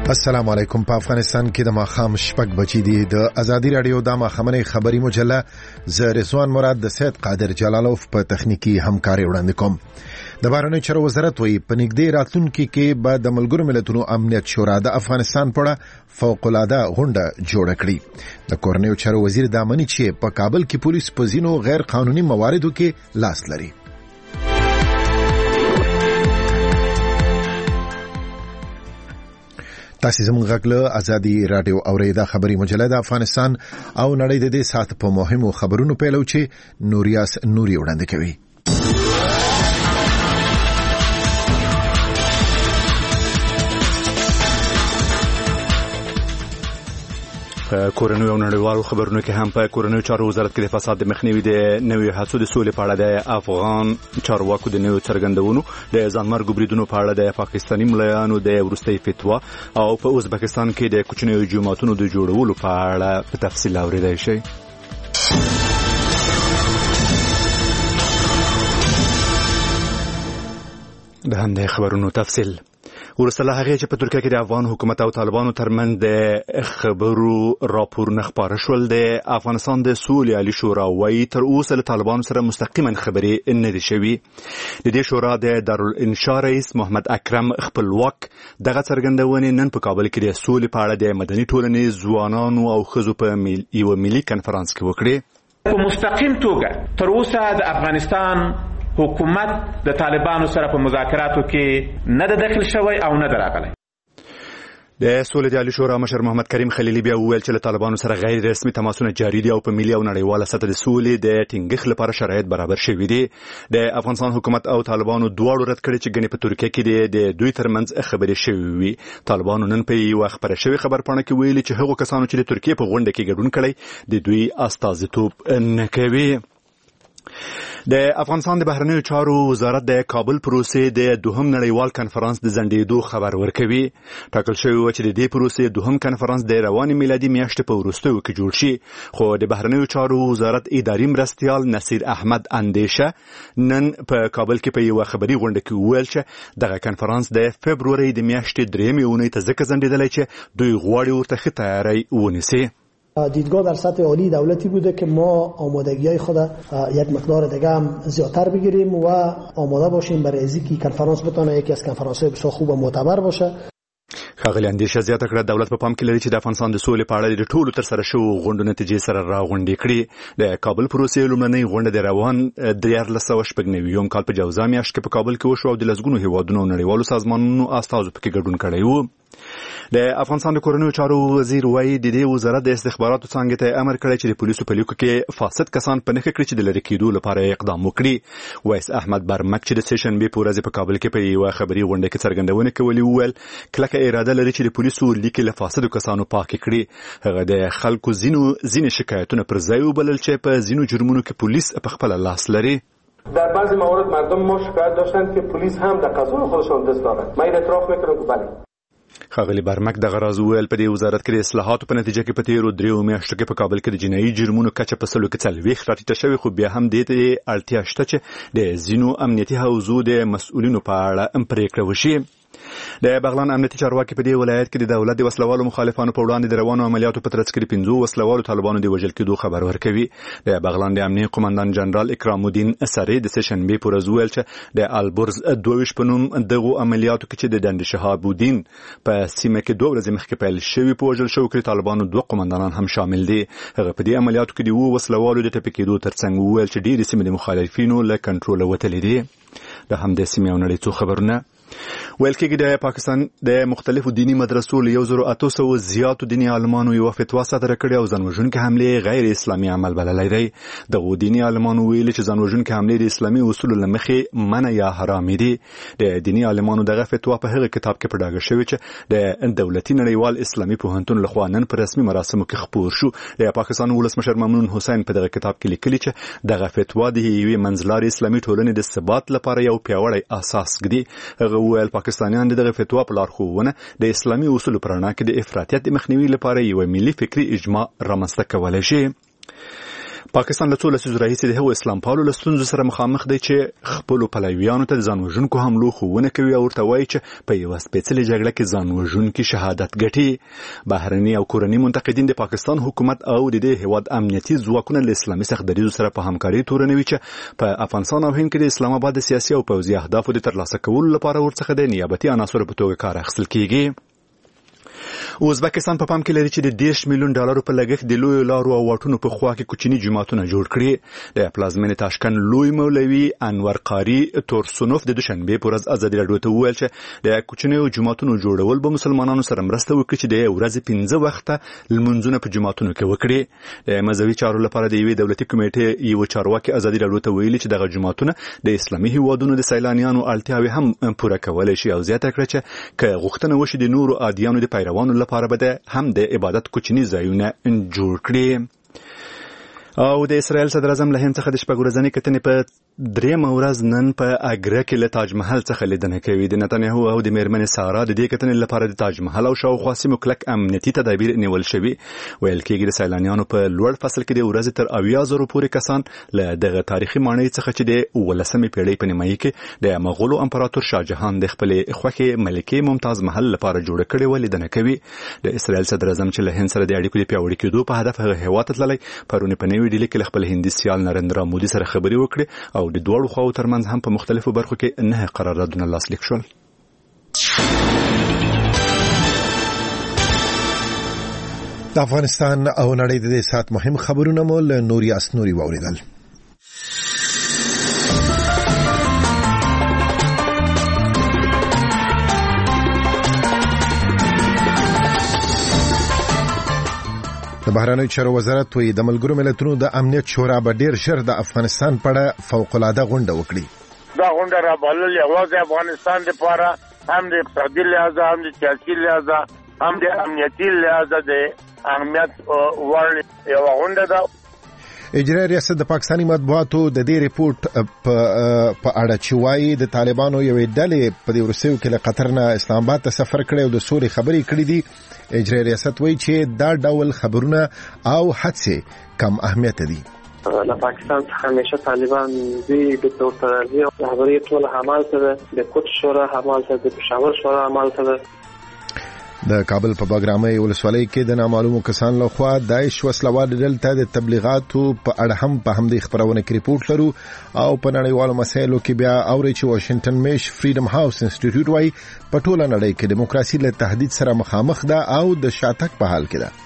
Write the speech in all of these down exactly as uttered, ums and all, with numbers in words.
السلام علیکم. په افغانستان کې د ماخام شپږ بجې دي. د ازادي رادیو د ماخامنې خبري مجله ز رضوان مراد د سید قادر جلالوف په تخنیکی همکاري وړاندې کوم. د بهرنیو چارو وزارت وایي په نږدې راتلونکي کې به د ملګرو ملتونو امنیت شورا د افغانستان په اړه فوق العاده غونډه جوړه کړي. د کورنیو چارو وزیر دا مني چې په کابل کې پولیس په ځینو غیر قانوني مواردو کې لاس لري. تاسو زموږ غږ له ازادي رادیو اوریدا خبري مجله د افغانستان او نړۍ د دې سات په مهمو خبرونو پیلو چې نوریاس نوري وړاندې کوي. په کورنیو او نړیوالو خبرونو کې هم په کورنیو چارو وزارت کې د فساد د مخنیوي د نوې هڅو د سولې په اړه د افغان چارواکو د نوې څرګندونو د ځانمرګ بریدونو په اړه د پاکستاني ملایانو د وروستۍ فتوا او په ازبکستان کې د کوچنیو جماعتونو د جوړولو په اړه په تفصیل اوریدای شئ. د همدې خبرونو تفصیل ورسته له هغې چې په ترکیه کې د افغان حکومت او طالبانو ترمنځ د خبرو راپورونه خپاره شول. د افغانستان د سولې عالي شورا وایي تر اوسه له طالبانو سره مستقیما خبرې نه دي شوي. د دې شورا د دارالانشا رئیس محمد اکرم خپلواک دغه څرګندونې نن په کابل کې د سولې په اړه د مدني ټولنې ځوانانو او ښځو په یوه ملي کنفرانس کې وکړې. په مستقیم توګه تر اوسه د افغانستان حکومت د طالبانو سره په مذاکراتو کې نه د داخل شوی او نه دراغلی. د سولې د عالي شورا مشر محمد کریم خلیلي بیا وویل چې له طالبانو سره غیر رسمي تماسونه جاري دي او په ملي او نړیواله سطح د سولې د ټینګښت لپاره شرایط برابر شوي دي. د افغانستان حکومت او طالبانو دواړو رد کړي چې ګنې په ترکیه کې د دوی ترمنځ خبرې شوي وي. طالبانو نن په یوه خبره شوې خبرپاڼه کې ویلي چې هغو کسانو چې د ترکیه په غونډه کې ګډون کړی د دوی استازیتوب نه کوي. د افغانستان د بهرنیو چارو وزارت د کابل پروسې د دوهم نړیوال کنفرانس د ځنډېدو خبر ورکوي. ټاکل شوی و چې د دې پروسې دوهم کنفرانس د روانې میلادي میاشتې په وروستیو کې جوړ شي، خو د بهرنیو چارو وزارت اداري مرستیال نصیر احمد اندیشه نن په کابل کې په یوه خبري غونډه کې وویل چې دغه کنفرانس د فبرورۍ د میاشتې درېیمې اونۍ ته ځکه ځنډېدلی چې دوی غواړي ورته ښه تیاری ونیسي. دیدگاه در سطح عالی دولتی بوده که ما آمادگی‌های خود یک مقدار دیگه هم زیادتر بگیریم و آماده باشیم برای اینکه کنفرانس بتونه یکی از کنفرانس‌های بسیار خوب و معتبر باشه. ښاغلي اندیشه زیاته کړه دولت په پام کې لري چې د افغانستان د سولې په اړه د ټولو ترسره شوو غونډو نتیجې سره راغونډې کړي. د کابل پروسې لومړنۍ غونډه د روان دیارلس سوه شپږ نوي کال په جوزا میاشت کې په کابل کې وشوه او د لسګونو هیوادونو او نړیوالو سازمانونو استازو پکې ګډون کړی و. د افغانستان د کورنیو چارو وزیر وایي د دې وزارت د استخباراتو څانګې ته امر کړی چې د پولیسو په لیکو کې فاسد کسان په نښه کړي چې د لرې کېدو لپاره اقدام وکړي. وایس احمد برمک چې د سه شنبې په ورځ په کابل کې په یوه خبري غونډه کې څرګندونه کولې وویل کلکه اراده لري چې د پولیسو لیکې له فاسدو کسانو پاک کړي. هغه د خلکو ځینو ځینې شکایتونه پر ځای وبلل چې په ځینو جرمونو کې پولیس په خپل لاس لري. در بعضی موارد مردم ما شکایت داشتند که پلیس هم در قضای خودشان دست دارند. من این اعتراف میکنم که بله. ښاغلي برمک دغه راز وویل په دې وزارت کې د اصلاحاتو په نتیجه کې په تیرو دریو میاشتو کې په کابل کې د جنایي جرمونو کچه په سلو کې څلوېښت راټیټه شوې، خو بیا هم دې ته اړتیا شته چې د ځینو امنیتي حوزو د مسؤلینو په اړه پرېکړه وشي. د بغلان امنیتي چارواکي په دې ولایت کې د دولت د وسلوالو مخالفانو په وړاندې د روانو عملیاتو په ترڅ کې د پنځو وسلوالو طالبانو د وژل کېدو خبر ورکوي. د بغلان د امنیه قومندان جنرال اکرام الدین اسری د سه شنبې په ورځ وویل چې د البرز دوه ویشت په نوم دغو عملیاتو کې چې د ډنډ شهاب الدین په سیمه کې دوه ورځې مخکې پیل شوي په وژل شوو کې طالبانو دوه قومندانان هم شامل دي. هغه په دې عملیاتو کې د اووه وسلوالو د ټپي کېدو ترڅنګ وویل چې ډېرې سیمې د مخالفینو له کنټروله وتلې دي. د همدې سیمې او نړۍ څو خبرونه ویل کېږي د پاکستان د مختلفو دینی مدرسو له یو زرو اته سوه زیاتو دیني عالمانو یوه فتوا صادره کړې او ځانوژونکې حملې غیر اسلامي عمل بللی دی. دغو دیني عالمانو ویلي چې ځانوژونکې حملې د اسلامي اصولو له مخې منع یا حرامې دي. د دیني عالمانو دغه فتوا په هغه کتاب کې په ډاګه شوې چې د دولتي نړیوال اسلامي پوهنتون لخوا نن په رسمي مراسمو کې خپور شو. د پاکستان ولسمشر ممنون حسین په دغه کتاب کې لیکلي چې دغه فتوا د یوې منځلارې اسلامي ټولنې د ثبات لپاره یو پیاوړی اساس ږدي. هغه وویل پاکستانیان د دغه فتوا په لارښوونه د اسلامي اصولو په رڼا کې د افراطیت د مخنیوي لپاره یو ملي فکري اجماع رامنځته کولی شي. پاکستان له څو لسیزو راهیسې د هغو اسلام پالو له ستونزو سره مخامخ دی چې خپلو پلویانو ته د ځان وژونکو حملو ښوونه کوي او ورته وایي چې په یوه سپېڅلې جګړه کې ځان وژونکي شهادت ګټي. بهرني او کورني منتقدین د پاکستان حکومت او د دې هېواد امنیتي ځواکونه له اسلامي سختدریځو سره په همکارۍ تورنوي چې په افغانستان او هند کې د اسلام آباد د سیاسي او پوځي اهدافو د ترلاسه کولو لپاره ورڅخه د نیابتي عناصرو په توګه کار اخیستل کیږي. ازبکستان په پام کې لري چې د دېرش میلیون ډالرو په لګښت د لویو لارو او واټونو په خوا کې کوچني جوماتونه جوړ کړي. د پلازمینې تاشکند لوی مولوي انور قاري تورسونوف د دوشنبې په ورځ ازادي راډیو ته وویل چې د کوچنیو جوماتونو جوړول به مسلمانانو سره مرسته وکړي چې د ورځې پنځه وخته لمونځونه په جوماتونو کې وکړي. د مذهبي چارو لپاره د یوې دولتي کمیټې یو چارواکي ازادي راډیو ته ویلي چې دغه جوماتونه د اسلامي هیوادونو د سیلانیانو اړتیاوې هم پوره کولی شي او زیاته کړه چې که غوښتنه وشي د نورو ادیانو د پیروانو لپاره به هم د عبادت کوچني ځایونه جوړ کړي. او د اسرائیل صدر اعظم له هند څخه د شپږ ورځنۍ کتنې په درېیمه ورځ نن په اګره کې له تاج محل څخه لیدنه کوي. د نتنیاهو او د میرمنې سارا د دې کتنې لپاره د تاج محل او شاوخوا سیمو کلک امنیتي تدابیر نیول شوي. ویل کېږي د سیلانیانو په لوړ فصل کې د ورځې تر اویا زرو پورې کسان له دغه تاریخي ماڼۍ څخه چې د اوولسمې پیړۍ په نیمایي کې د مغولو امپراتور شاهجهان د خپلې خوښې ملکې ممتاز محل لپاره جوړه کړې وه لیدنه کوي. د اسرائیل صدر اعظم چې له هند سره د اړیکو د پیاوړي کېدو په هدف هغه هېواد ته تللی پرونې په نوي ډیلي کې له خپل هندي سیال نریندرا مودي سره خبرې وکړې او د دواړو خواو ترمنځ هم په مختلفو برخو کې نه قراردادونه لاسلیک شول. د افغانستان او نړۍ د دې سات مهم خبرونه مو له نوري اسنوري واوریدل. د بهرنیو چارو وزارت وایي د ملګرو ملتونو د امنیت شورا به ډیر ژر د افغانستان په اړه فوق‌العاده غونډه وکړي. دا غونډه رابلل یوازې افغانستان لپاره هم د اقتصادي لحاظ هم د سیاسي لحاظ هم د امنیتي لحاظ د اهمیت وړ یو غونډه ده. اجرایي ریاست د پاکستاني مطبوعاتو د دې ریپورت په اړه چې وایي د طالبانو یوې ډلې په دې وروستیو کې له قطر نه اسلام آباد ته سفر کړی او د سولې خبرې کړې دي. اجرایي ریاست وایي چې دا ډول خبرونه او حادثې کم اهمیت دي. له پاکستان څخه همیشه طالبان دوی د تورترازي او رهبري ټول حمال سره د کوټ شورا حمال سره د پېښور شورا حمال سره. د کابل په باګرامۍ ولسوالۍ کې د نامعلومو کسانو لخوا داعش وسلوال ډلې ته د تبلیغاتو په اړه هم په همدې خبرونه کې ریپورت لرو او په نړیوالو مسایلو کې بیا اوري چې واشنگټن میش فریډم هاوس انسټیټیوټ وايي په ټوله نړۍ کې دیموکراسي له تهدید سره مخامخ ده او د شاتګ په حال کې ده.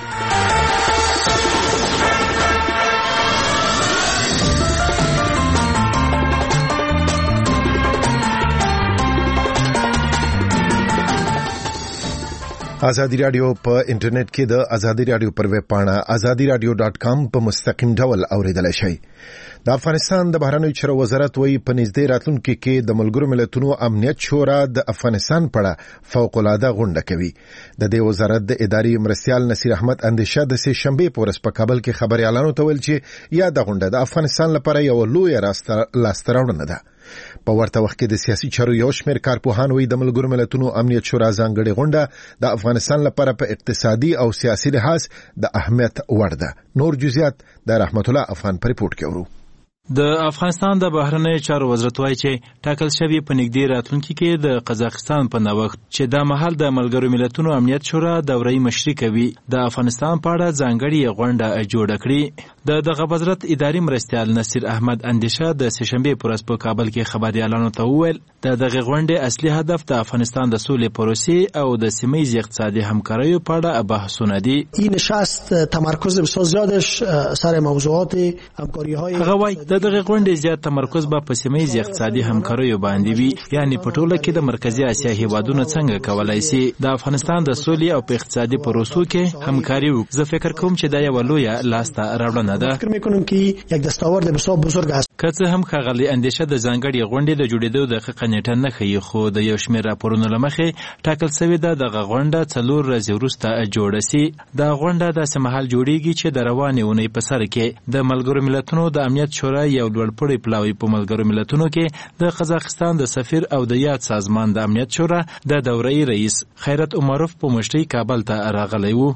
ازادي رادیو په انټرنیټ کې د ازادي رادیو پر ویب پاڼه ازادي رادیو ډاټ کام په مستقیم ډول اوریدلای شئ. د افغانستان د بهرنیو چارو وزارت وایي په نږدې راتلونکي کې د ملګرو ملتونو امنیت شورا د افغانستان په اړه فوق‌العاده غونډه کوي. د دې وزارت د اداري مرستیال نصیر احمد اندیشه د سه شنبه په ورځ په کابل کې خبريالانو ته ویل چې یا د غونډه د افغانستان لپاره یو لوی لاستراوړنه ده. په ورته وخت کې د سیاسي چارو یو شمېر کارپوهان وایي د ملګرو ملتونو امنیت شورا ځانګړې غونډه د افغانستان لپاره په اقتصادي او سیاسي لحاظ د اهمیت وړ ده. نور جزئیات د رحمت الله افغان په ریپورت کې ورو. د افغانستان د بهرنیو چارو وزارت وايي چې ټاکل شوی په نږدې راتلونکي کې د قزاقستان په نوښت چې د محل د ملګرو ملتونو امنیت شورا دورې مشري کوي د افغانستان په اړه ځانګړې غونډه جوړه کړي. د دغه وزارت اداري مرستیال نصیر احمد اندیشه د سه شنبه په ورځ په کابل کې خبريالانو ته وویل د دغه غونډې اصلي هدف د افغانستان د سولې پروسې او د سیمه‌ایز اقتصادي همکاریو په اړه بحثونه دي. این نشست تمرکز بسیار زیادش سر موضوعات همکاری‌های هغه وايي د دغه غونډې زیات تمرکز به په سیمه‌ایز اقتصادي همکاریو باندې وي، یعنی په ټوله کې د مرکزی اسیا هیوادونو څنګه کولای شي د افغانستان د سولې او په اقتصادي پروسو کې همکاري وکړي. زه فکر کوم چې دا یو لوی لاسته راوړنه ده. فکر می‌کنم که یک دستاورد بسیار بزرگ است. که څه هم ښاغلي اندیشه د ځانګړې غونډې د جوړېدو دقیقه نیټه نه ښیي، خو د یو شمېر راپورونو له مخې ټاکل شوې ده دغه غونډه څلور ورځې وروسته جوړه سي. دا غونډه داسې مهال جوړیږي چې د روانې اونۍ په سر کې د ملګرو ملتونو د امنیت شورا یو لوړپوړی پلاوی په ملګرو ملتونو کې د قزاقستان د سفیر او د یاد سازمان د امنیت شورا د دورې رئیس خیرت عمروف په مشرۍ کابل ته راغلی و.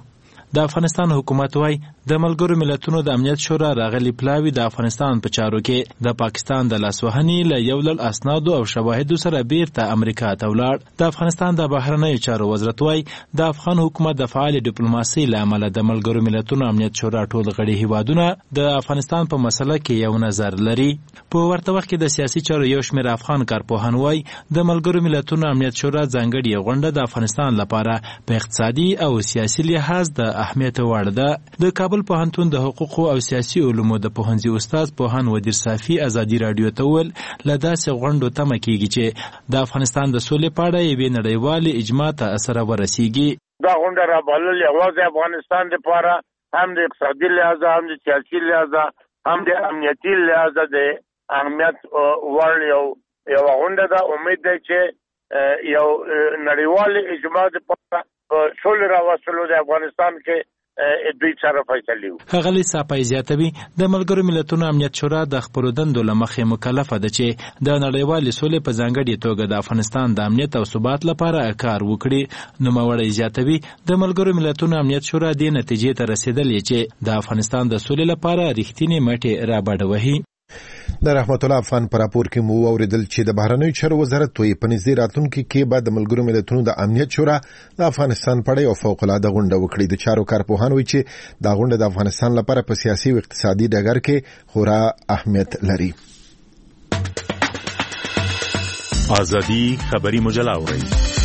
د افغانستان حکومت وايي د ملګرو ملتونو د امنیت شورا راغلي پلاوی د افغانستان په چارو کې د پاکستان د لاسوهنې له یو لړ اسنادو او شواهدو سره بیرته امریکا ته ولاړ. د افغانستان د بهرنیو چارو وزارت وايي د افغان حکومت د فعال ډیپلوماسۍ له امله د ملګرو ملتونو امنیت شورا ټول غړي هیوادونه د افغانستان په مسله کې یو نظر لري. په ورته وخت کې د سیاسي چارو یو شمېر افغان کارپوهان وايي د ملګرو ملتونو امنیت شورا ځانګړې غونډه د افغانستان لپاره په اقتصادي او سیاسي لحاظ د اهمیت وړ ده. د کابل پوهنتون د حقوقو او سیاسي علومو د پوهنځي استاد پوهان ودیر صافي ازادي رادیو ته وویل له داسې غونډو تمه کېږي چې د افغانستان د سولې په اړه یوې نړیوالې اجماع ته سره ورسیږي. دا غونډه رابلل یوازې افغانستان لپاره هم د اقتصادي لحاظ هم د سیاسي لحاظ هم د امنیتي لحاظ د اهمیت وړ یو یو غونډه ده. امید ده چې یو نړیوال اجماع په ټول راوستلو د افغانستان کې دوی سره فیصله وکړي. ښاغلي صافی زیاتوي د ملګرو ملتونو امنیت شورا د خپلو دندو له مخې مکلفه ده چې د نړیوالې سولې په ځانګړې توګه د افغانستان د امنیت او ثبات لپاره کار وکړي. نوموړی زیاتوي د ملګرو ملتونو امنیت شورا دې نتیجې ته رسېدلې چې د افغانستان د سولې لپاره رښتینې مټې رابډ وهي. د رحمت الله افغان پر راپور کې مو اوریدل چې د بهرنیو چارو وزارت وایي په نږدې راتلونکي کې به د ملګرو ملتونو د امنیت شورا د افغانستان په اړه یو فوق العاده غونډه وکړي. د چارو کارپوهان وایي چې دا غونډه د افغانستان لپاره په سیاسي او اقتصادي ډګر کې خورا اهمیت لري. ازادي خبري مجله اوري.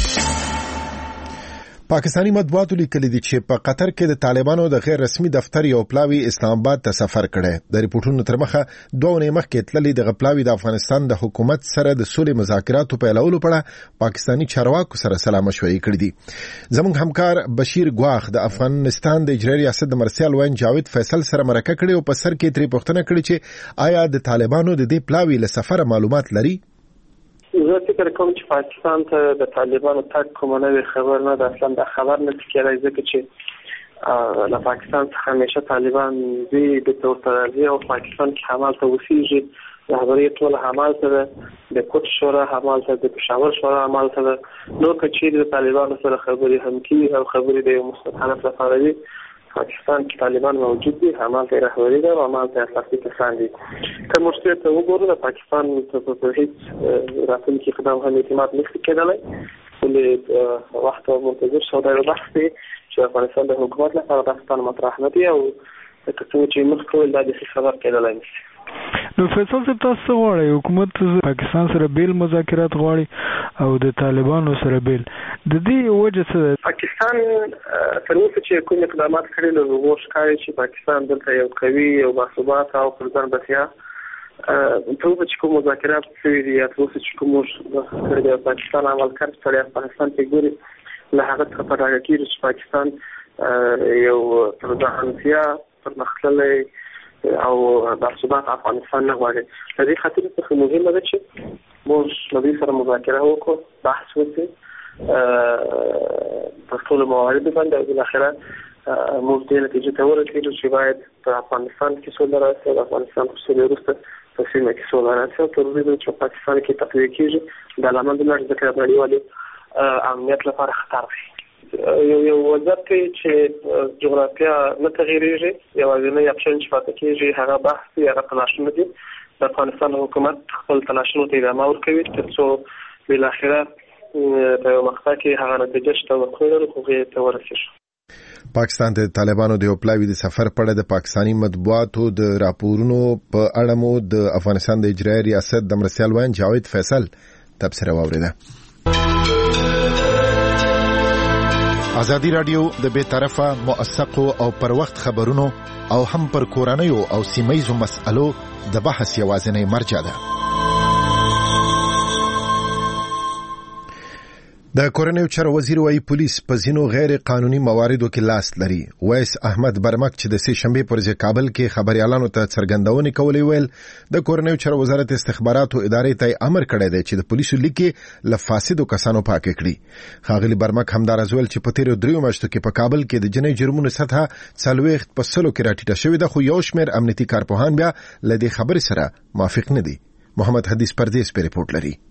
پاکستانی مطبوعاتو لیکلي دي چې په قطر کې د طالبانو د غیر رسمي دفتر یو پلاوی اسلام آباد ته سفر کړي. د ریپورتونو تر مخه دوه اونۍ مخکې تللي د غپلاوی د افغانستان د حکومت سره د سولې مذاکراتو پیلولو په اړه پاکستانی چارواکو سره سلا مشورې کړې دي. زموږ همکار بشیر ګواخ د افغانستان د اجرایي ریاست د مرسیال وین جاوید فیصل سره مرکه کړې او په سر کې ترې پوښتنه کړې چې آیا د طالبانو د دې پلاوی له سفر معلومات لري؟ زه فکر کوم چې پاکستان ته د طالبانو تګ کومه نوې خبر نه ده. اصلا دا خبر نه کېږي ځکه چې له پاکستان څخه همیشه طالبان دوی د ورته راځي او پاکستان کې همالته اوسېږي. رهبري ټوله همالته ده، د کوټ شورا همالته ده، د پېښور شورا همالته ده. نو که چیرې د طالبانو سره خبرې هم کېږي او خبرې د یو مثبت هدف لپاره وي، پاکستان کې طالبان موجود دي، همالته رهبري ده او همالته اساسي کسان دي. که موږ ته وګورو د پاکستان په هیڅ راتلونکي اقدام هم اعتماد نشي کېدلی. ولې وخت منتظر شو دا یو بحث دی چې افغانستان د حکومت لپاره پاکستان مطرح نه دی او که څنګه چې موږ کول دا د خبر کېدلی نشي. نو فیصل صاحب تاسو څه غواړئ؟ حکومت پاکستان سره بیل مذاکرات غواړي او د طالبانو سره بیل، د دې وجه څه ده؟ پاکستان تر اوسه چې کوم اقدامات کړي نو موږ ښکاري چې پاکستان دلته یو قوي او باثباته او پر ځان بسیا تر اوسه چې کوم مذاکرات شوي دي یا تر اوسه چې کوم کړي د پاکستان عمل کړ سره افغانستان کې ګوري له هغه څخه په ډاګه کېږي چې پاکستان یو پر ځان بسیا پرمختللی او باثبات افغانستان نه غواړي. د دې خاطر څخه مهمه ده چې موږ له دې سره مذاکره وکړو، بحث وکړو په ټولو مواردو باندې او بالاخره موږ دې نتیجې ته ورسېږو چې باید په افغانستان کې سوله راشي او د افغانستان په سولې وروسته په سیمه کې سوله راشي او تر دې چې پاکستان کې تطبیق کېږي دا لامل دی چې د نړیوالې امنیت لپاره خطر دی. یو یو وضعیت کې چې جغرافیا نه تغیریږي، یوازینی اپشن چې پاتې کېږي هغه بحث دی، هغه تلاشونه دي. د افغانستان حکومت خپل تلاشونو ته ادامه ورکوي تر څو بالاخره په یو مقطع کې هغه نتیجه چې توقع لري هغې ته ورسېږي. پاکستان ته طالبانو د یو پلاوي د سفر په اړه د پاکستاني مطبوعاتو د راپورونو په اړه مو د افغانستان د اجرایي ریاست د مرسیال وین جاوید فیصل تبصره واوریده. ازادي رادیو د بے طرفه موثقو او پر وخت خبرونو او هم پر کورنیو او سیمایزو مسألو د بحث یوازینی مرجع ده. د کورنیو چارو وزیر وايي پولیس په ځینو غیر قانوني مواردو کې لاس لري. ویس احمد برمک چې د سې شنبې پر ځای کابل کې خبريالانو ته څرګندونې کولې ویل د کورنیو چارو وزارت استخباراتو ادارې ته امر کړی دی چې د پولیسو لیکي له فاسدو کسانو پاک کړي. خاغلی برمک همدار ازول چې په تیرو دریو میاشتو کې په کابل کې د جنۍ جرمونو سطحه څلوېښت په سلو کې راټیټه شوې ده، خو یو شمېر امنیتي کارپوهان بیا له دې خبرې سره موافق نه دي. محمد حدیث پردیس په ریپورت لري.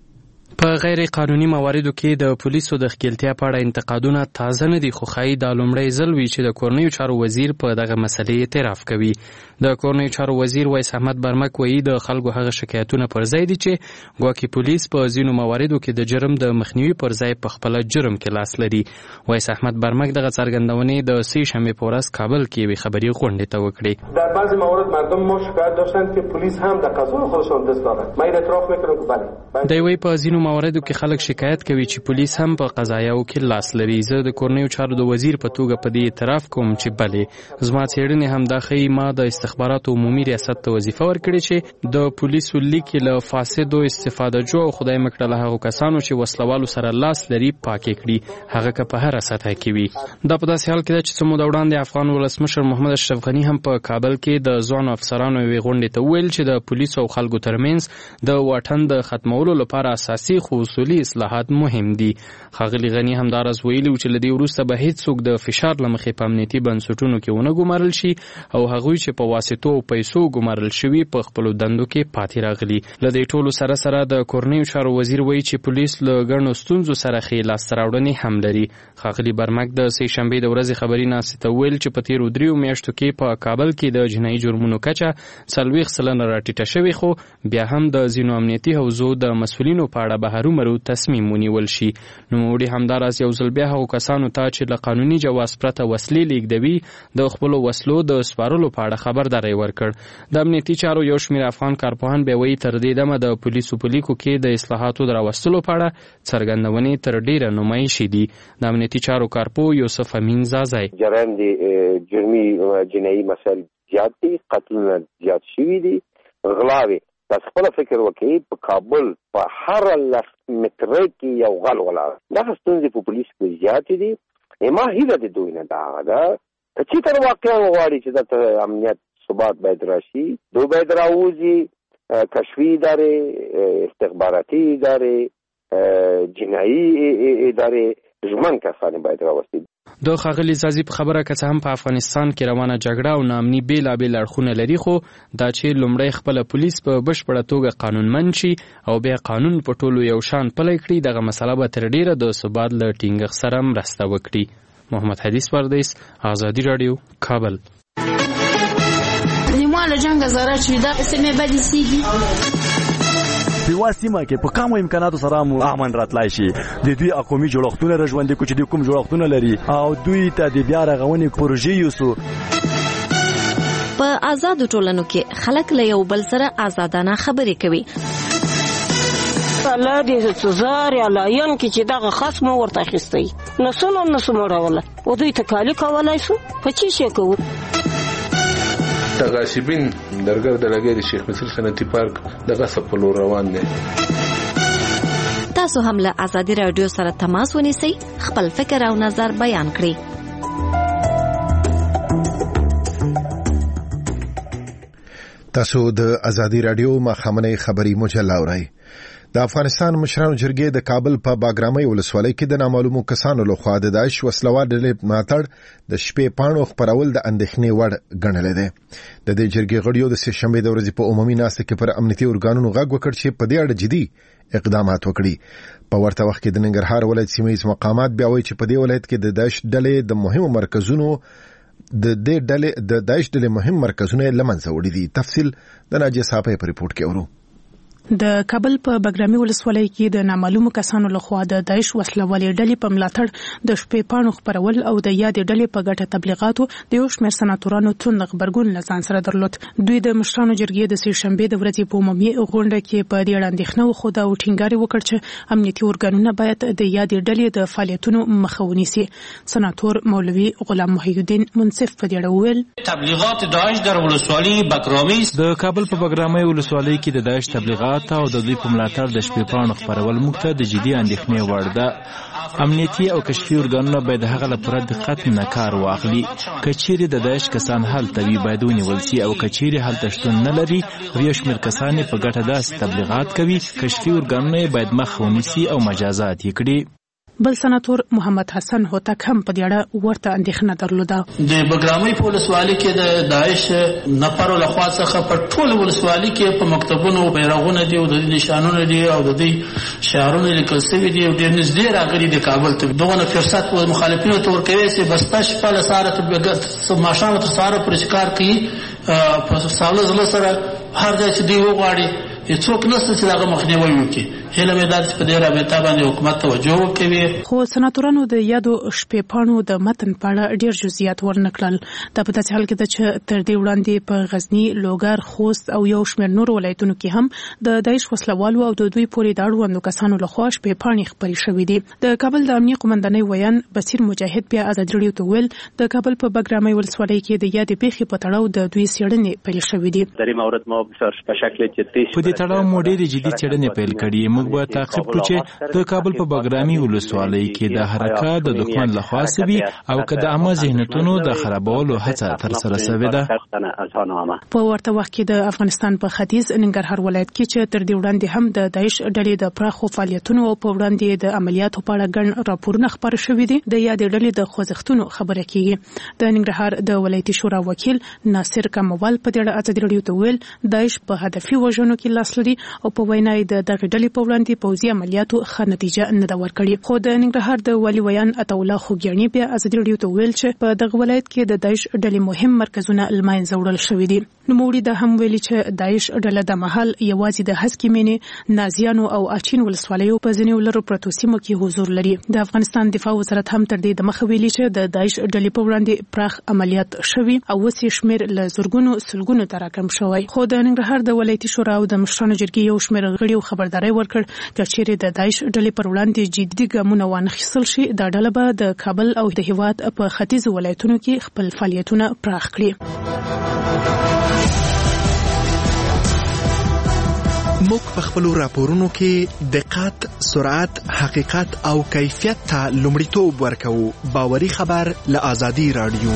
په غیر قانوني مواردو کې د پولیسو د ښکیلتیا په اړه انتقادونه تازه نه دي، خو ښایي دا لومړی ځل وي چې د کورنیو چارو وزیر په دغه مسلې اعتراف کوي. د کورنیو چارو وزیر ویس احمد برمک وایي د خلکو هغه شکایتونه پر ځای دي چې ګواکې پولیس په ځینو مواردو کې د جرم د مخنیوي پر ځای په خپله جرم کې لاس لري. ویس احمد برمک دغه څرګندونې د سې شنبې په ورځ کابل کې یوې خبري غونډې ته وکړې. در بعضی موارد مردم ما شکایت داشتند که پلیس هم در قضای خودشان دست دارند. من اعتراف میکنم که بله. دی وایي په ځینو مواردو کې خلک شکایت کوي چې پولیس هم په قضایاو کې لاس لري. زه د کورنیو چارو د وزیر په توګه په دې اعتراف کوم چې بلې زما څېړنې هم دا ښیي ما د استخباراتو عمومي ریاست ته وظیفه ورکړې چې د پولیسو لیکې له فاسدو استفاده جو او خدای مکړه له هغو کسانو چې وسلوالو سره لاس لري پاکې کړي، هغه که په هره سطحه کې وي. دا په داسې حال کې ده چې څه موده وړاندې افغان ولسمشر محمد اشرف غني هم په کابل کې د ځوانو افسرانو یوې غونډې ته وویل چې د پولیسو او خلکو ترمنځ د واټن د ختمولو لپاره اساسي خو اصولي اصلاحات مهم دي. ښاغلي غني همداراز ویلي چې له دې وروسته به هیڅوک د فشار له مخې په امنیتي بنسټونو کې ونه ګمارل شي او هغوی چې په واسطو او پیسو ګمارل شوي په خپلو دندو کې پاتې راغلي. له دې ټولو سره سره د کورنیو چارو وزیر وایي چې پولیس له ګڼو ستونزو سره ښې لاسته راوړنې هم لري. ښاغلي برمک د سې شنبې د ورځې خبري ناستې ته وویل چې په تېرو دریو میاشتو کې په کابل کې د جنایي جرمونو کچه څلوېښت سلنه راټیټه شوې، خو بیا هم د ځینو امنیتي حوزو د مسؤلینو په اړه به هرومرو تصمیم ونیول شي. نوموړي همداراز یو ځل بیا هغو کسانو ته چې له قانوني جواز پرته وسلې لیږدوي د خپلو وسلو د سپارلو په اړه خبرداری ورکړ. د امنیتي چارو یو شمېر افغان کارپوهان بیا وایي تر دې دمه د پولیسو په لیکو کې د اصلاحاتو د راوستلو په اړه څرګندونې تر ډېره نمایشي دي. د امنیتي چارو کارپوه یوسف امین زازی جرم د جرمي جنایي مسایل زیات دي، قتلونه زیات شوي دي، غلاوې. تاسو خپل فکر وکړئ په کابل په هر لس متره کې یو غل ولاړ. دغه ستونزې په پولیس کې زیاتې دي. ما هیله د دوی نه دا ده چې تر واقعا وغواړي چې د امنیت ثبات باید راشي، دوی باید راوځي، کشفي ادارې، استخباراتي ادارې، جنایي ادارې، ژمن کسان باید راوستي. د ښاغلي زازي په خبره که څه هم په افغانستان کې روانه جګړه او ناامني بېلابېل اړخونه لري، خو دا چې لومړی خپله پولیس په بشپړه توګه قانونمند شي او بیا قانون په ټولو یو شان پلی کړي، دغه مسله به تر ډېره د ثبات له ټینګښت سره مرسته وکړي. محمد حدیث پردیس، آزادي راډیو، کابل. نیمه له جنګه زاره چې دا سیمې بدې سیږي په واسطه کې په کومو امکاناتو سره مو امن راتلای شي. د دوی اقومي جوړښتونه رژوندې کو چې د کوم جوړښتونه لري او دوی ته د بیا رغونې پروژې یوسو. په آزادو ټولنو کې خلک له یو بل سره آزادانه خبرې کوي. الله دې سزار یا لاین کې چې دغه خاص مو ورته اخیستی نسونو نسو مړوله او دوی ته کالی کولای شو په چی شي کوو. تغاصبین درګر د لګي د شیخ مصر صنعتي پارک دغه سپلو روان دي. تاسو هم له آزادي رادیو سره تماس ونیسئ، خپل فکر او نظر بیان کړئ. تاسو د آزادي رادیو ماښامنۍ خبري مجله اورئ. د افغانستان مشرانو جرګې د کابل په باګرامۍ ولسوالۍ کې د نامعلومو کسانو لخوا د داعش وسلوال ډلې ملاتړ د شپې پاڼو خپرول د اندېښنې وړ ګڼلی دی. د دې جرګې غړیو د سې شنبې د ورځې په عمومي ناستې کې پر امنیتي ارګانونو غږ وکړ چې په دې اړه جدي اقدامات وکړي. په ورته وخت کې د ننګرهار ولایت سیمه ییز مقامات بیا وایي چې په دې ولایت کې د داعش ډلې د مهمو مرکزونو د دې ډلې د داعش ډلې مهم مرکزونه له منځه وړي دي. تفصیل د ناجیه صاحب په ریپورت کې اورو. د کابل په باګرامۍ ولسوالۍ کې د نامعلومو کسانو لخوا د داعش وسلوالې ډلې په ملاتړ د شپې پاڼو خپرول او د یادې ډلې په ګټه تبلیغاتو د یو شمېر سناتورانو توند غبرګون له ځان سره درلود. دوی د مشرانو جرګې د سې شنبې د ورځې په عمومي غونډه کې په دې اړه اندېښنه وښوده او ټینګار وکړ چې امنیتي ارګانونه باید د یادې ډلې د فعالیتونو مخه ونیسي. سناتور مولوي غلام محی الدین منصف په دې اړه وویل تبلیغات داعش در ولسوالۍ باګرامۍ د کابل په باګرامۍ ولسوالۍ کې د داعش تبلیغات او د دوی په ملاتړ د شپې پاڼو خپرول موږ ته د جدي اندېښنې وړ ده. امنیتي او کشفي ارګانونه باید هغه لپاره دقت نه کار واخلي. که چیرې د داعش کسان هلته وي باید ونیول شي او که چیرې هلته شتون نه لري او یو شمېر کسان په ګټه داسې تبلیغات کوي، کشفي ارګانونه باید مخه ونیسي او مجازات یې کړي. بل سناتور محمد حسن هوتک هم په دې اړه ورته اندېښنه درلوده. د بګرامي په ولسوالۍ کې د داعش نفرو لخوا څخه په ټول ولسوالۍ کې په مکتبونو بیرغونه دي او د نشانونه دي او د دې شعارونه لیکل شوي دي او ډېر نږدې راغلي د کابل ته. دغه فرصت و مخالفینو ته ورکوي چې بس پښ په لساره ته ماشام تر ساره پر کار کوي په ساله زله سره هر ځای چې دی وغواړي هیڅوک نشته چې هغه مخنیوي وکړي. هیله مې ده چې په دې رابطه باندې حکومت توجه وکوي. خو سناتورانو د یادو شپې پاڼو د متن په اړه ډېر جزئیات ورنکړل. دا په داسې حال کې ده چې تر دې وړاندې په غزني، لوګر، خوست او یو شمېر نور ولایتونو کې هم د داعش وسلوالو او د دوی پورې د اړوندو کسانو لخوا شپې پاڼې خپرې شوې دي. د کابل د امنیه قومندانۍ ویان بصیر مجاهد بیا ازادي راډیو ته ویل د کابل په بګرامي ولسوالۍ کې د یادې پیښې په تړاو د دوی څېړنې پیل شوې دي. در این مورد ما په شکل جدي په دې تړاو مو ډېرې جدي څېړنې پیل کړې. موږ به تعقیب کړو چې د کابل په بګرامي ولسوالۍ کې د حرکت د دښمن لخوا سوي او که د عامه ذهنیتونو د خرابولو هڅه ترسره شوې ده. په ورته وخت کې د افغانستان په ختیځ ننګرهار ولایت کې چې تر دې وړاندې هم د داعش ډلې د پراخو فعالیتونو او په وړاندې د عملیاتو په اړه ګڼ راپورونه خپاره شوي دي. د یادې ډلې د خوځښتونو خبره کیږي. د ننګرهار د ولایتي شورا وکیل ناصر کموال په دې اړه ازادي راډیو ته ویل داعش په هدفي وژنو کې لاس لري او په وینا یې د دغه ډلې په وړاندې پوځي عملیاتو ښه نتیجه نه ده ورکړې. خو د ننګرهار د والي ویان عطاالله خوږیاڼي بیا ازادي راډیو ته ویل چې په دغه ولایت کې د داعش ډلې مهم مرکزونه له منځه وړل شوي دي. نوموړي دا هم ویلي چې داعش ډله د مهال یوازې د هسکې مینې، نازیانو او اچین ولسوالیو په ځینو لرو پرتو سیمو کې حضور لري. د افغانستان دفاع وزارت هم تر دې دمخه ویلي چې د داعش ډلې په وړاندې پراخ عملیات شوي او اوس یې شمېر له زرګونو سلګونو ته راکم شوی. خو د ننګرهار د ولایتي شورا او د مشرانو جرګې یو شمېر غړي خبرداری ورکړ چې چیرې د داعش ډلې پر وړاندې جدي ګامونه وانخیستل شي دا ډله به د کابل او د هیواد په ختیځو ولایتونو کې خپل فعالیتونه پراخ کړي. موږ په خپلو راپورونو کې دقت، سرعت، حقیقت او کیفیت ته لومړیتوب ورکوو. باوري خبر له ازادي راډیو.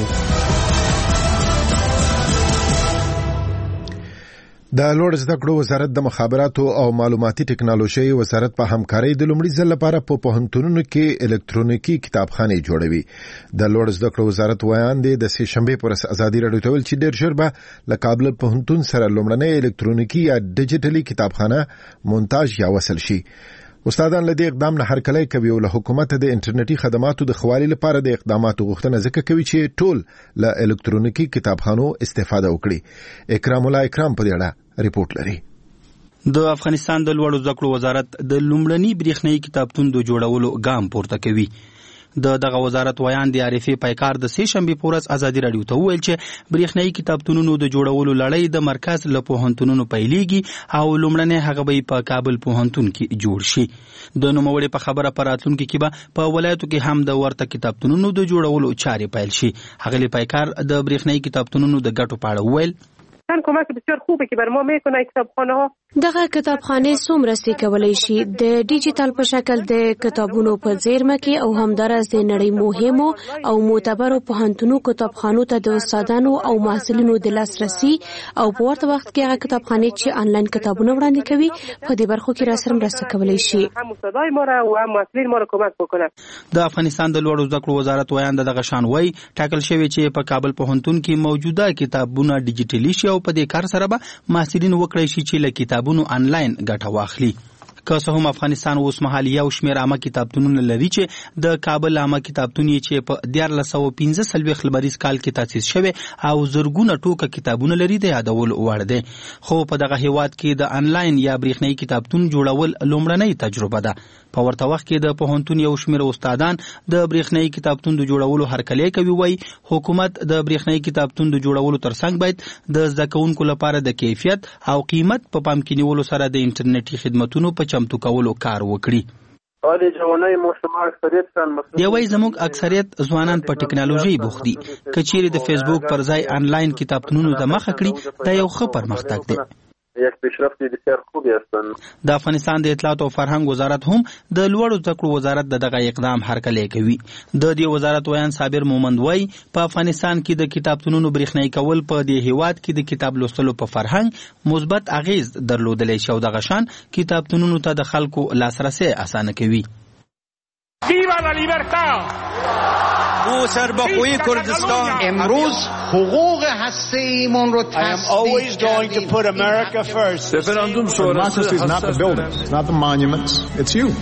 د لوړ زده کړو وزارت د مخابراتو او معلوماتي ټکنالوژي وزارت په همکارۍ د لومړي ځل لپاره په پوهنتونونو کې الکترونیکي کتابخانې جوړوي. د لوړ زده کړو وزارت ویان دی د سې شنبې پر ازادي راډیو ته ویل چې ډېر ژر به له کابل پوهنتون سره لومړنۍ الکترونیکي یا ډیجیټلي کتابخانه مونتاژ یا وصل شي. استادان له دې اقدام نه هرکلی کوي او له حکومت د انټرنیټي خدماتو د خوالي لپاره د اقداماتو غوښتنه ځکه کوي چې ټول له الکترونیکي کتابخانو استفاده وکړي. اکرام الله اکرام په دې اړه ریپورت لري. د افغانستان د لوړو زده کړو وزارت د لومړني بریښنايي کتابتون د جوړولو ګام پورته کوي. د دغه وزارت ویان د عارفي پایکار د سې شنبې په ورځ ازادي راډیو ته وویل چې بریښنايي کتابتونونو د جوړولو لړۍ د مرکز له پوهنتونونو پیلېږي او لومړنی هغه به په کابل پوهنتون کې جوړ شي. د نوموړي په خبره په راتلونکي کې به په ولایتو کې هم د ورته کتابتونونو د جوړولو چارې پیل شي. هغه پایکار د بریښنايي کتابتونونو د ګټو په اړه وویل چند کمک بسیار خوبه که بر ما میکنه کتابخانه ها. دغه کتابخانه څومره سي کولای شي د ډیجیټل په شکل د کتابونو په زیرمه کې او همدارس د نړۍ مهمو او معتبرو پوهنتونو کتابخانو ته د استادانو او محصلینو د لاسرسي او په ورته وخت کې هغه کتابخانه چې آنلاین کتابونه وړاندې کوي په دې برخو کې را سره مرسته کولای شي. هم استادای ما را او هم محصلین ما را کمک وکړي. د افغانستان د لوړو زده کړو وزارت ویان دغه شان وای ټاکل شوی چې په کابل پوهنتون کې موجوده کتابونه ډیجیټلي شي او په دې کار سره به محصلین وکړي شي چې له کتابونو آنلاین ګټه واخلي. که څه هم افغانستان اوس مهال یو شمېر عامه کتابتونونه لري چې د کابل عامه کتابتون یې چې په دیارلس سوه پنځه څلوېښت لمریز کال کې تاسیس شوی او زرګونه ټوکه کتابونه لري د یادولو وړ دی. خو په دغه هیواد کې د آنلاین یا بریښنايي کتابتون جوړول لومړنۍ تجربه ده. په ورته وخت کې د پوهنتون یو شمېر استادان د بریښنايي کتابتون د جوړولو هرکلی کوي. وایي حکومت د بریښنايي کتابتون د جوړولو ترڅنګ باید د زده کوونکو لپاره د کیفیت او قیمت په پام کې نیولو سره د انټرنیټي خدماتونو په چمتو کولو کار وکړي. دی وایي زموږ اکثریت ځوانان په ټکنالوژي بوخت دي. که چیرې د فیسبوک پر ځای آنلاین کتابتونونو ته مخه کړي دا یو ښه پرمختګ دی. یک پیشرفت بسیار خوبی هستند. د افغانستان د اطلاعات او فرهنګ وزارت هم د لوړو زده کړو وزارت د دغه اقدام هرکلی کوي. د دې وزارت ویان صابر مومند وایي په افغانستان کې د کتابتونونو بریښنايي کول په دې هیواد کې د کتاب لوستلو په فرهنګ مثبت اغیز درلودلی شي او دغه شان کتابتونونو ته د خلکو لاسرسي اسانه کوي. Viva la libertad! او سربخوی کردستان امروز حقوق هسته ایمان رو تصدیق کردیم. رفراندوم شورای not the buildings, not the monuments, it's you.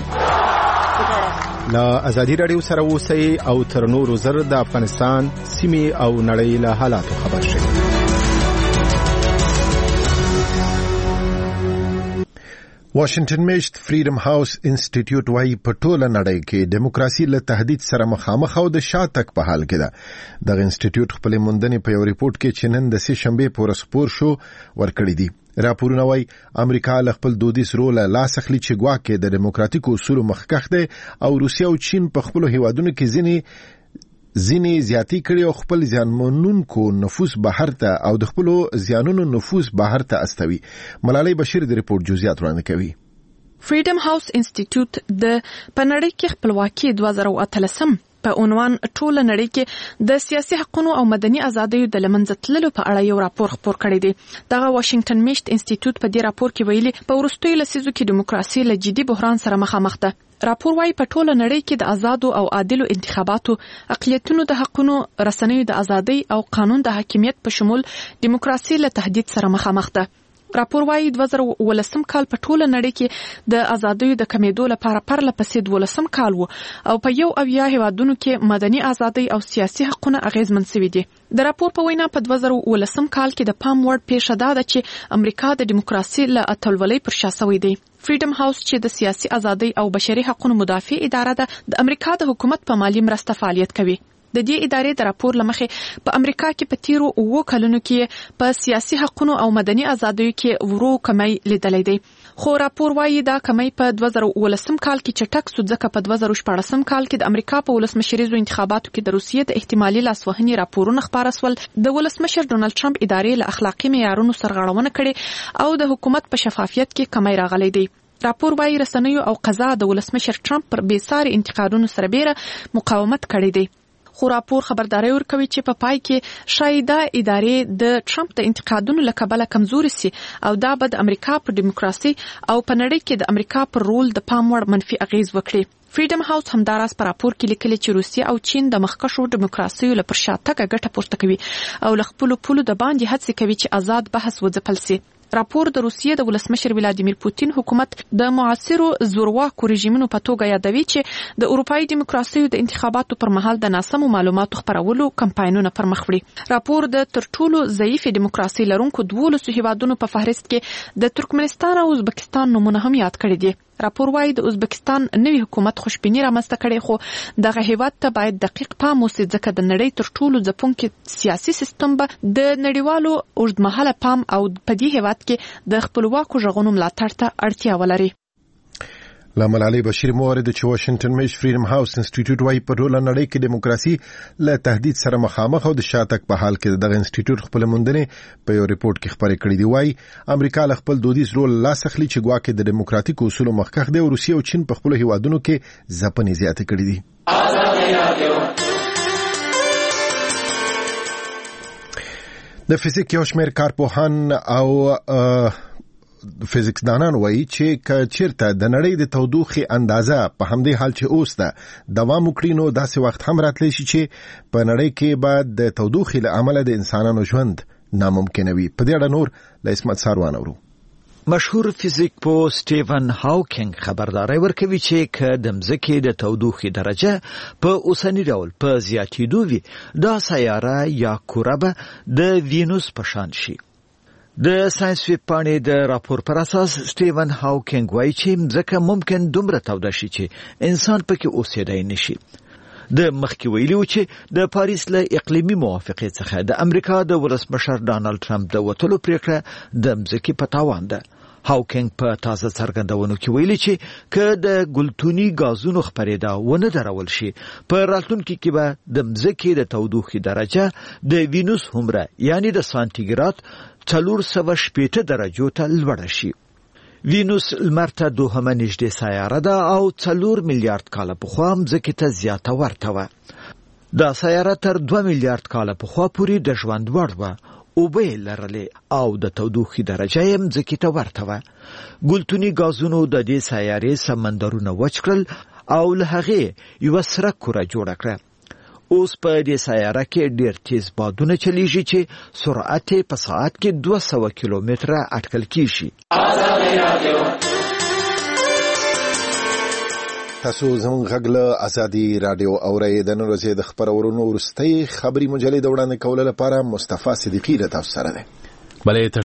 لا ازادي رادیو سره اوسئ او تر نورو زر د افغانستان سیمې او نړۍ له حالاتو خبر شئ. واشنگټن میشت فریډم هاوس انسټیټیوټ وايي په ټوله نړۍ کې دیموکراسي له تهدید سره مخامخ او د شاتګ په حال کې ده. دغه انسټیټیوټ خپل موندنې په یو ریپورت کې چې نن د سه شنبه پورې خپور شو ورکړی دي. راپورونه وايي امریکا له خپل دودیز رول لاس اخلي چې ګواکې د دیموکراتیک اصولو مخکښ ده او روسیه او چین په خپل هیوادونو کې ځینې ځینې زیاتی کړي او خپل ځانمنونکو نفوذ بهر ته او د خپل ځانونو نفوذ بهر ته استوي. ملالۍ بشیر د ریپورت جزئیات وړاندې کوي. فریډم هاوس انسټیټیوټ د پنړی کې خپلواکي دوه زره اتلسم په عنوان ټوله نړۍ کې د سیاسي حقوقو او مدني ازادیو د لمنځه تللو په اړه یو راپور خپور کړی دی. دغه واشنگټن میشت انسټیټیوټ په دې راپور کې ویلي په وروستیو لسیزو کې دیموکراسي له جدي بحران سره مخامخ ده. راپور وايي په ټوله نړۍ کې د آزادو او عادلو انتخاباتو، اقلیتونو د حقوقو، رسنیو د ازادۍ او قانون د حاکمیت په شمول دیموکراسي له تهدید سره مخامخ ده. راپور وايي دوه زره ولسم کال په ټوله نړۍ کې د ازادیو د کمیدو لپاره پرله پسې دولسم کال وو او په یو اویا هیوادونو کې مدني ازادۍ او سیاسي حقوقونه اغیزمن شوي دي. د راپور په وینا په دوه زره ولسم کال کې د پام وړ پیښه ده چې امریکا د دیموکراسي له اتلولۍ پر شا شوې دی. فریډم هاوس چې د سیاسي ازادۍ او بشري حقوقو مدافع اداره ده د امریکا د حکومت په مالی مرسته فعالیت کوي. د دې ادارې د راپور لمخې په امریکا کې په تیرو اوو کلونو کې په سیاسي حقوقو او مدني ازادیو کې ورو کمی لیدلې دی. خو راپور وايي دا کمی په دوه زره ولسم کال کې چټک سو ځکه په دوه زره شپږم کال کې د امریکا په ولسمشریزو انتخاباتو کې د روسیې د احتمالي لاسوهنې راپورونه خپاره سول. د ولسمشر ډونالد ټرمپ ادارې له اخلاقی معیارونو سرغړونه کړې او د حکومت په شفافیت کې کمی راغلی دی. راپور وايي رسنیو او قضا د ولسمشر ټرمپ پر بیساري انتقادونو سره بیره مقاومت کړی دی. خو راپور خبرداري ورکوي چې په پای کې شاید ادارې د ټرمپ د انتقادونو له کبله کمزوري سي او دا به د امریکا پر دیموکراسي او په نړۍ کې د امریکا پر رول د پام وړ منفي اغیز وکړي. فریډم هاوس همداراز په راپور کې لیکلي چې روسیه او چین د مخکښو دیموکراسیو له پر شاتګه ګټه پورته کوي او له خپل پولو د باندې هڅه کوي چې آزاد بحث وځپل سي. راپور د روسیې د ولسمشر ولادیمیر پوتین حکومت د معاصرو زورواکو رژیمونو په توګه یادوي چې د اروپאי دیموکراسیو د انتخاباتو پر مهال د ناسمو معلوماتو خپرولو کمپاینونه پر مخ وړي. راپور د تر ټولو ضعیف دیموکراسي لرونکو دولسو هیوادونو په فهرست کې د ترکمنستان او ازبکستان نمونه هم یاد کړي دي. راپور وايي د ازبکستان نوي حکومت خوشبینی رامنځته کړي خو دغه هیواد ته باید دقیق پام وشي ځکه د نړۍ تر ټولو ځپونکي سیاسي سیستم به د نړیوالو اوږدمهاله پام او په دې هیواد کې د خپلواکو ژغونو ملاتړ ته اړتیا ولري. لا ملالۍ بشیر موارد چې واشنگټن میشت فریډم هاوس انسټیټیوټ وايي په ټوله نړۍ کې دیموکراسي له تهدید سره مخامخ او د شاتګ په حال کې دغه انسټیټیوټ خپل موندنې په یو ریپورت کې خبرې کړې دي. وايي امریکا له خپل دودیز رول لاس اخلي چې ګواکې د دیموکراتیک اصولو مخکښ دی او روسیه او چین په خپل هیوادونو کې ځپنې زیاتې کړې دي. د فزیک یو شمېر کارپوهان او فزیکس دانان وایي چې که چیرته د نړۍ د تودوخې اندازه په همدې حال چې اوس ده دوام وکړي نو داسې وخت هم راتلی شي چې په نړۍ کې به د تودوخې له امله د انسانانو ژوند ناممکن وي. په دې اړه نور له اسمت ساروان اورو. مشهور فزیک پوه سټیفن هاوکینګ خبرداري ورکوي چې که د مځکې د تودوخې درجه په اوسني ډول په زیاتېدو وي دا سیاره یا کوره به د وینوس په شان شي. د ساينس ویبپاڼې د راپور پر اساس سټیفن هاوکینګ وایي چې مځکه ممکن دومره توده شي چې انسان پکې اوسېدای نشي. د مخکې ویلي و چې د پاریس له اقلیمي موافقې څخه د امریکا د ولسمشر ډانلډ ټرمپ د وتلو پریکړه د مځکې په تاوان ده. هاوکینګ په تازه څرګندونو کې ویلي چې که د ګلتوني غازونو خپرېدا ونه درول شي په راتلونکي کې به د مځکې د تودوخې درجه د وینوس هومره یعنی د سانتیګراد څلور سوه شپېته درجو ته لوړه شي. وینوس لمر ته دوهمه نږدې سیاره ده او څلور میلیارډ کاله پخوا مځکې ته زیاته ورته وه. دا سیاره تر دوه میلیارډ کاله پخوا پورې د ژوند وړ وه، اوبه یې لرلې او د تودوخې درجه یې مځکې ته ورته وه. ګلتوني غازونو د دې سیارې سمندرونه وچ کړل او له هغې یوه سره کوره جوړه کړه. اوس په دې سیاره کې ډېر تیز بادونه چلیږي چې سرعت یې په ساعت کې دوه سوه کیلومتره اټکل کیږي. تاسو زموږ غږ له ازادي رادیو اورئ. د نن ورځې د خپرونو وروستۍ خبري مجلې د وړاندې کولو لپاره مصطفی صدیقی له تاسو سره دی. بلې